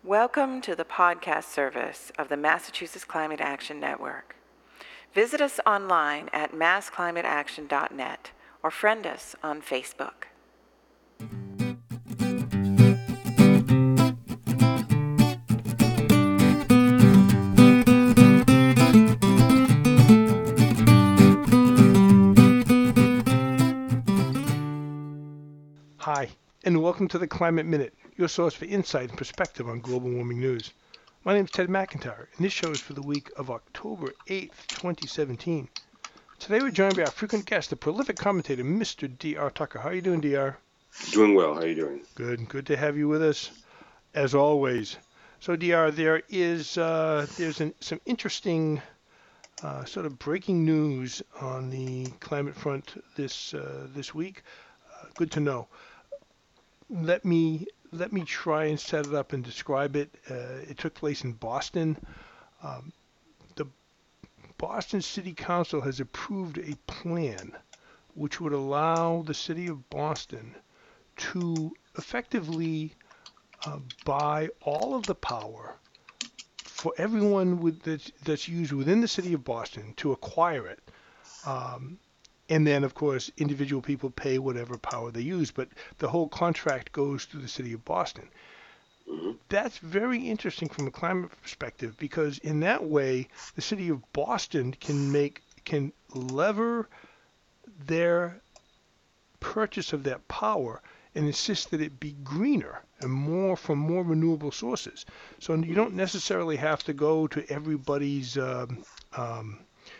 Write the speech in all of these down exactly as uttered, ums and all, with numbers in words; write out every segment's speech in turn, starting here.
Welcome to the podcast service of the Massachusetts Climate Action Network. Visit us online at mass climate action dot net or friend us on Facebook. Hi, and welcome to the Climate Minute, your source for insight and perspective on global warming news. My name is Ted McIntyre, and this show is for the week of October eighth, twenty seventeen. Today we're joined by our frequent guest, the prolific commentator, Mister D R Tucker. How are you doing, D R? Doing well. How are you doing? Good. Good to have you with us, as always. So, D R, there is uh, there's an, some interesting uh, sort of breaking news on the climate front this uh, this week. Uh, good to know. Let me let me try and set it up and describe it. Uh, it took place in Boston. Um, the Boston City Council has approved a plan which would allow the city of Boston to effectively uh, buy all of the power for everyone with, that's, that's used within the city of Boston to acquire it. Um, And then, of course, individual people pay whatever power they use, but the whole contract goes to the city of Boston. Mm-hmm. That's very interesting from a climate perspective, because in that way, the city of Boston can make can lever their purchase of that power and insist that it be greener and more from more renewable sources. So you don't necessarily have to go to everybody's um, um,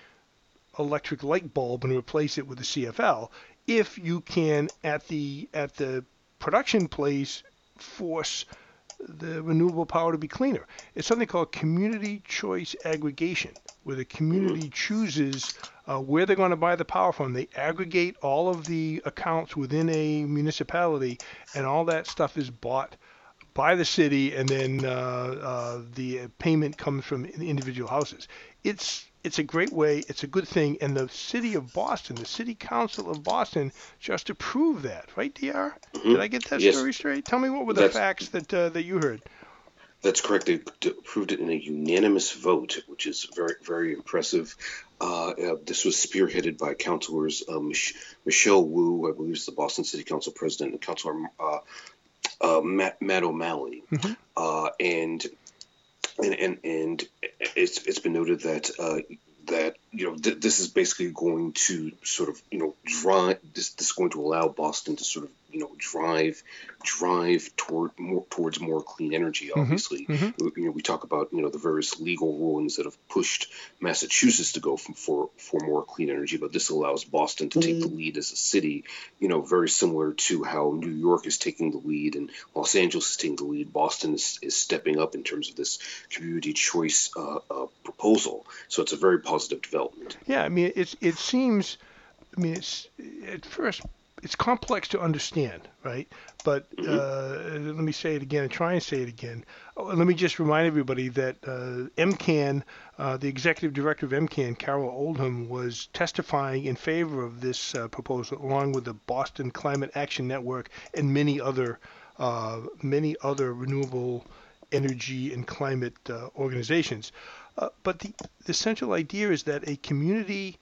electric light bulb and replace it with a C F L if you can at the at the production place force the renewable power to be cleaner. It's something called community choice aggregation, where the community chooses uh, where they're going to buy the power from. They aggregate all of the accounts within a municipality, and all that stuff is bought by the city, and then uh, uh, the payment comes from individual houses. It's It's a great way. It's a good thing. And the city of Boston, the city council of Boston, just approved that, right, D R? Mm-hmm. Did I get that yes. story straight? Tell me what were the That's, facts that uh, that you heard. That's correct. They approved it in a unanimous vote, which is very, very impressive. Uh, uh, this was spearheaded by councilors uh, Mich- Michelle Wu, I believe is the Boston City Council president, and Councilor uh, uh, Matt, Matt O'Malley. Mm-hmm. Uh, and and and and it's it's been noted that. Uh, that, you know, th- this is basically going to sort of, you know, drive, this, this is going to allow Boston to sort of, you know, drive, drive toward more, towards more clean energy, obviously. Mm-hmm. You know, we talk about, you know, the various legal rulings that have pushed Massachusetts to go from, for, for more clean energy, but this allows Boston to take the lead as a city, you know, very similar to how New York is taking the lead and Los Angeles is taking the lead. Boston is, is stepping up in terms of this community choice uh, uh, proposal. So it's a very positive development. Yeah, I mean, it's it seems, I mean, it's at first it's complex to understand, right? But Mm-hmm. uh, let me say it again and try and say it again. Oh, let me just remind everybody that uh, M CAN, uh, the executive director of M CAN, Carol Oldham, was testifying in favor of this uh, proposal, along with the Boston Climate Action Network and many other uh, many other renewable energy and climate uh, organizations. Uh, but the, the central idea is that a community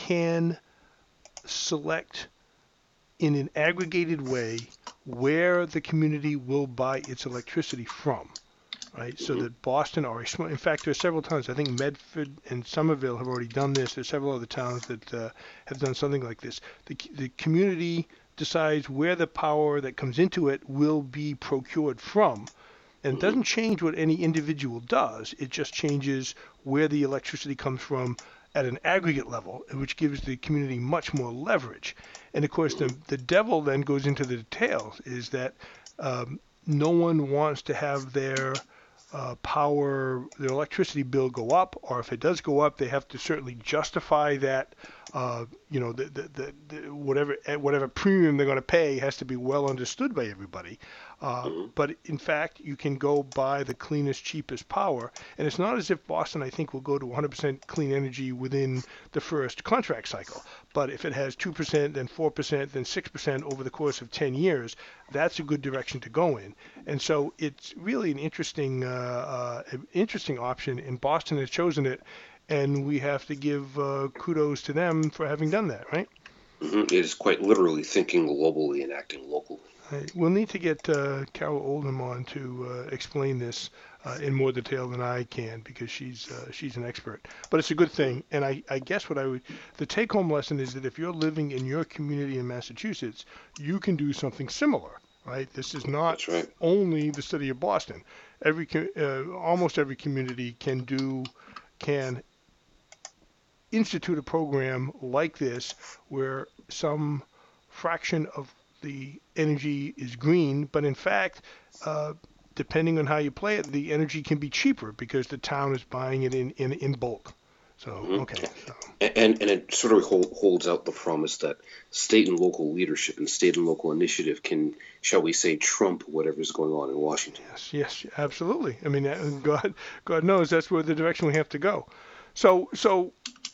can select in an aggregated way where the community will buy its electricity from, right? So that Boston or, in fact, there are several towns, I think Medford and Somerville have already done this. There's several other towns that uh, have done something like this. The, the community decides where the power that comes into it will be procured from. And it doesn't change what any individual does. It just changes where the electricity comes from at an aggregate level, which gives the community much more leverage. And of course, the, the devil then goes into the details, is that um, no one wants to have their uh, power, their electricity bill go up, or if it does go up, they have to certainly justify that. Uh, you know, the, the, the, the whatever whatever premium they're going to pay has to be well understood by everybody. Uh, Mm-hmm. but in fact, you can go buy the cleanest, cheapest power. And it's not as if Boston, I think, will go to one hundred percent clean energy within the first contract cycle. But if it has two percent, then four percent, then six percent over the course of ten years, that's a good direction to go in. And so it's really an interesting, uh, uh, interesting option. And Boston has chosen it, and we have to give uh, kudos to them for having done that, right? Mm-hmm. It is quite literally thinking globally and acting locally. Right. We'll need to get uh, Carol Oldham on to uh, explain this uh, in more detail than I can because she's uh, she's an expert. But it's a good thing, and I, I guess what I would the take-home lesson is that if you're living in your community in Massachusetts, you can do something similar, right? This is not That's right. only the city of Boston. Every co- uh, almost every community can do can institute a program like this where some fraction of the energy is green, but in fact, uh, depending on how you play it, the energy can be cheaper because the town is buying it in, in, in bulk. So, Mm-hmm. okay. So, And, and it sort of hold, holds out the promise that state and local leadership and state and local initiative can, shall we say, trump whatever's going on in Washington. yes, yes, absolutely. I mean, uh, God, God knows that's where the direction we have to go. So, so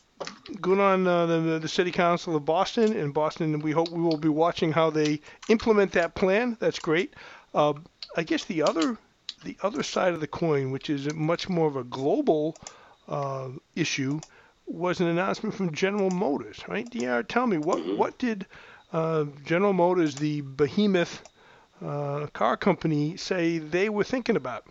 good on uh, the, the City Council of Boston. In Boston, we hope we will be watching how they implement that plan. That's great. Uh, I guess the other the other side of the coin, which is much more of a global uh, issue, was an announcement from General Motors. Right, D R? Tell me what Mm-hmm. what did uh, General Motors, the behemoth uh, car company, say they were thinking about?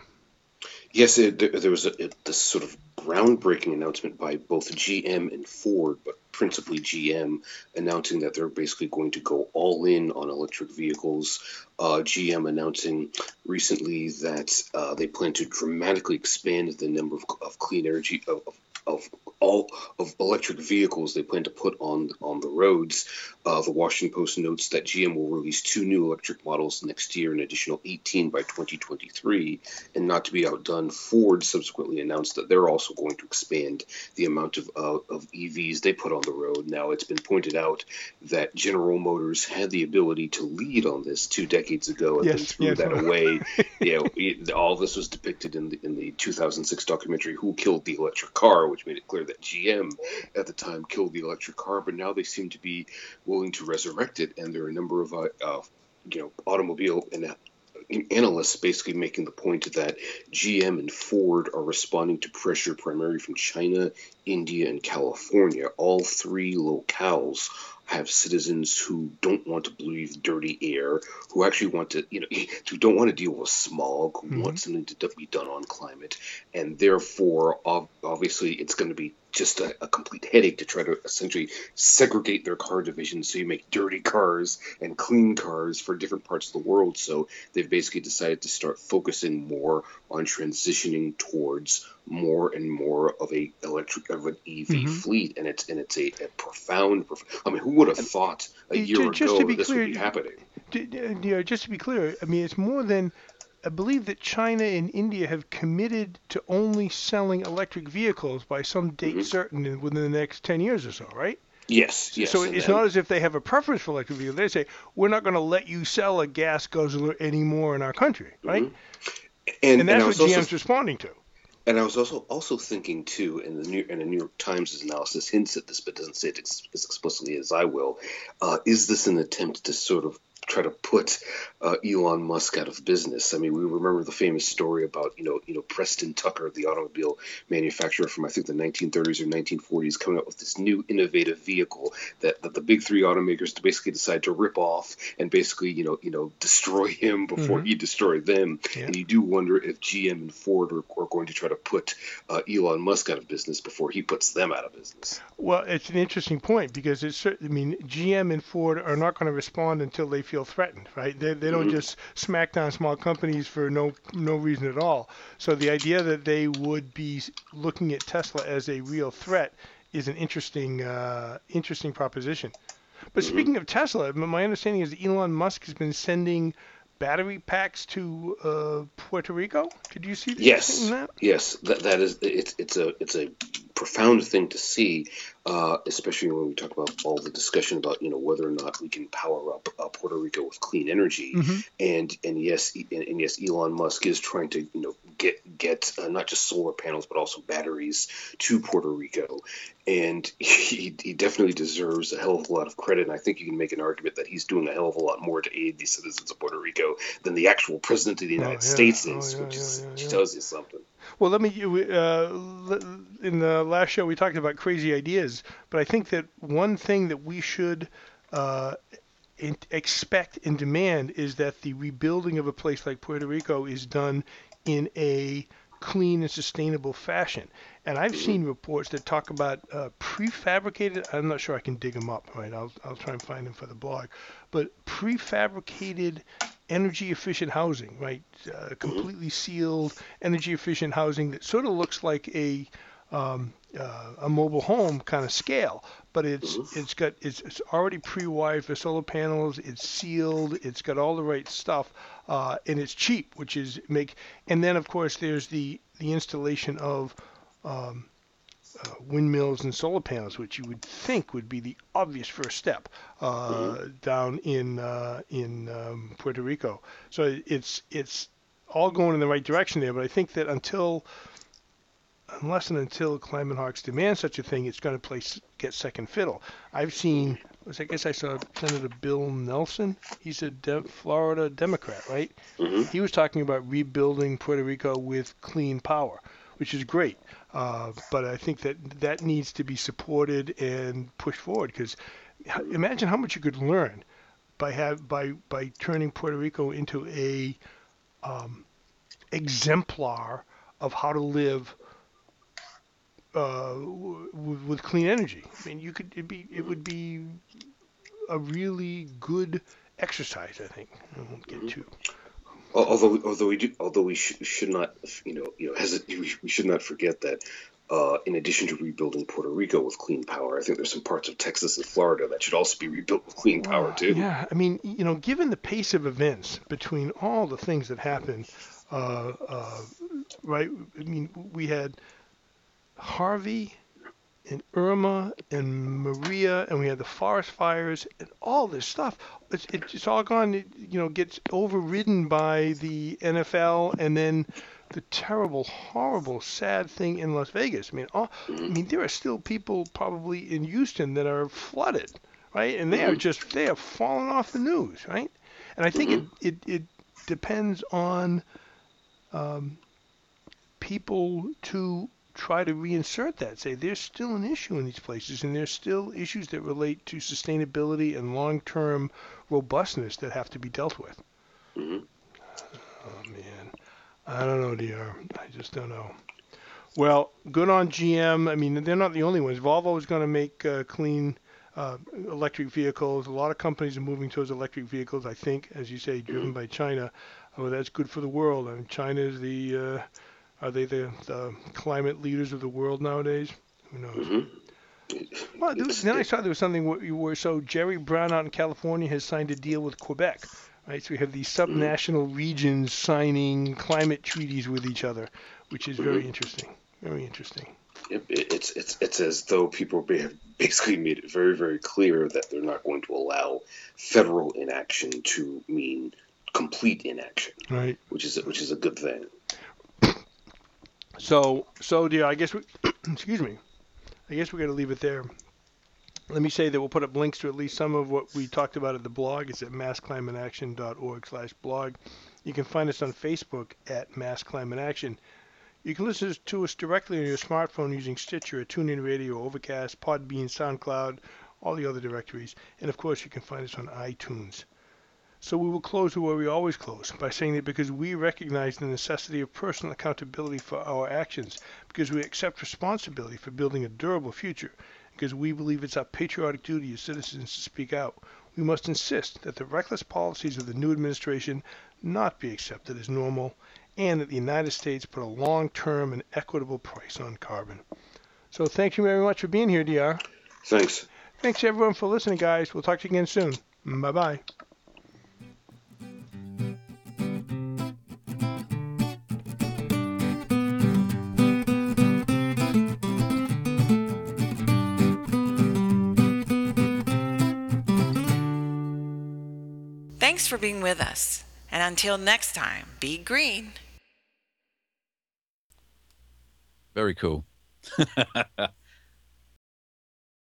Yes, it, there, there was a, it, this sort of groundbreaking announcement by both G M and Ford, but principally G M, announcing that they're basically going to go all in on electric vehicles. Uh, G M announcing recently that uh, they plan to dramatically expand the number of, of clean energy of, of of all of electric vehicles they plan to put on on the roads. Uh, the Washington Post notes that G M will release two new electric models next year, an additional eighteen by twenty twenty-three. And not to be outdone, Ford subsequently announced that they're also going to expand the amount of uh, of E Vs they put on the road. Now, it's been pointed out that General Motors had the ability to lead on this two decades ago and then Yes, threw yes. that away. You know, it, all this was depicted in the in the two thousand six documentary "Who Killed the Electric Car," which made it clear that G M at the time killed the electric car, but now they seem to be willing to resurrect it, and there are a number of uh, uh, you know automobile and analysts basically making the point that G M and Ford are responding to pressure primarily from China, India, and California. All three locales have citizens who don't want to breathe dirty air, who actually want to, you know, who don't want to deal with smog, who Mm-hmm. want something to be done on climate, and therefore, obviously, it's going to be just a, a complete headache to try to essentially segregate their car divisions so you make dirty cars and clean cars for different parts of the world. So they've basically decided to start focusing more on transitioning towards more and more of a electric of an E V Mm-hmm. fleet, and it's and it's a, a profound. I mean, who would have thought a It- year ju- just to ago be this clear, would be happening? d- d- you know, just to be clear, I mean, it's more than I believe that China and India have committed to only selling electric vehicles by some date Hmm. certain in, within the next ten years or so, right? Yes, yes. So and, it's and not as if they have a preference for electric vehicles. They say, we're not going to let you sell a gas guzzler anymore in our country, right? mhm. and, And and that's I what was also G M's responding to. And I was also also thinking too, in the New and the New York Times' analysis hints at this, but doesn't say it ex- as explicitly as I will. Uh, is this an attempt to sort of try to put uh, Elon Musk out of business? I mean, we remember the famous story about you know you know Preston Tucker, the automobile manufacturer from I think the nineteen thirties or nineteen forties, coming up with this new innovative vehicle that, that the big three automakers basically decide to rip off and basically you know you know destroy him before Mhm. he destroyed them. Yeah. And you do wonder if G M and Ford are, are going to try to put uh, Elon Musk out of business before he puts them out of business. Well, it's an interesting point because it's cer- I mean, G M and Ford are not going to respond until they feel threatened, right? They they don't Mhm. just smack down small companies for no no reason at all. So the idea that they would be s- looking at Tesla as a real threat is an interesting uh, interesting proposition. But Mhm. speaking of Tesla, m- my understanding is that Elon Musk has been sending battery packs to uh, Puerto Rico. Did you see th- seen Yes, that? yes, that that is it's it's a it's a profound thing to see, uh, especially when we talk about all the discussion about, you know, whether or not we can power up uh, Puerto Rico with clean energy. Mm-hmm. And and yes, and, and yes, Elon Musk is trying to, you know, get get uh, not just solar panels but also batteries to Puerto Rico, and he, he definitely deserves a hell of a lot of credit. And I think you can make an argument that he's doing a hell of a lot more to aid the citizens of Puerto Rico than the actual president of the United oh, yeah. States is, oh, yeah, which is yeah, yeah, which yeah. tells you something. Well, let me. Uh, in the last show, we talked about crazy ideas, but I think that one thing that we should uh, in, expect and demand is that the rebuilding of a place like Puerto Rico is done in a clean and sustainable fashion. And I've seen reports that talk about uh, prefabricated. I'm not sure I can dig them up. Right, I'll I'll try and find them for the blog. But prefabricated energy efficient housing, right? Uh, completely sealed energy efficient housing that sort of looks like a um, uh, a mobile home kind of scale, but it's it's got it's, it's already pre-wired for solar panels. It's sealed. It's got all the right stuff, uh, and it's cheap, which is make. And then of course there's the the installation of um, uh, windmills and solar panels, which you would think would be the obvious first step uh, mm-hmm. down in uh, in um, Puerto Rico. So it's it's all going in the right direction there. But I think that until unless and until climate hawks demand such a thing, it's going to play get second fiddle. I've seen, I guess I saw Senator Bill Nelson. He's a de- Florida Democrat, right? Mm-hmm. He was talking about rebuilding Puerto Rico with clean power, which is great. Uh, but I think that that needs to be supported and pushed forward, because imagine how much you could learn by have by by turning Puerto Rico into a um, exemplar of how to live uh, w- with clean energy. I mean, you could it'd be it would be a really good exercise. I think I won't get too. Although, although we do, although we should, should not, you know, you know, hesitate, we should not forget that, uh, in addition to rebuilding Puerto Rico with clean power, I think there's some parts of Texas and Florida that should also be rebuilt with clean power uh, too. Yeah, I mean, you know, given the pace of events between all the things that happened, uh, uh, right? I mean, we had Harvey and Irma and Maria, and we had the forest fires and all this stuff. It's, it's all gone, it, you know, gets overridden by the N F L, and then the terrible, horrible, sad thing in Las Vegas. I mean, all, I mean, there are still people probably in Houston that are flooded, right? And they are just, they are falling off the news, right? And I think it, it, it depends on um, people to try to reinsert that, say there's still an issue in these places, and there's still issues that relate to sustainability and long-term robustness that have to be dealt with. Mm-hmm. Oh, man. I don't know, D R. I just don't know. Well, good on G M. I mean, they're not the only ones. Volvo is going to make uh, clean uh, electric vehicles. A lot of companies are moving towards electric vehicles, I think, as you say, driven by China. Oh, that's good for the world. I mean, China is the... Uh, Are they the, the climate leaders of the world nowadays? Who knows? Mm-hmm. Well, there was, then I saw there was something where, where so Jerry Brown out in California has signed a deal with Quebec, right? So we have these subnational regions signing climate treaties with each other, which is very mm-hmm. interesting. Very interesting. It, it's it's it's as though people have basically made it very very clear that they're not going to allow federal inaction to mean complete inaction, right? Which is which is a good thing. So, so dear, I guess we, excuse me, I guess we're going to leave it there. Let me say that we'll put up links to at least some of what we talked about at the blog. It's at mass climate action dot org slash blog. You can find us on Facebook at Mass Climate Action. You can listen to us directly on your smartphone using Stitcher, TuneIn Radio, Overcast, Podbean, SoundCloud, all the other directories. And of course, you can find us on iTunes. So we will close where we always close, by saying that because we recognize the necessity of personal accountability for our actions, because we accept responsibility for building a durable future, because we believe it's our patriotic duty as citizens to speak out, we must insist that the reckless policies of the new administration not be accepted as normal, and that the United States put a long-term and equitable price on carbon. So thank you very much for being here, D R. Thanks. Thanks everyone for listening, guys. We'll talk to you again soon. Bye-bye. Thanks for being with us. And until next time, be green. Very cool.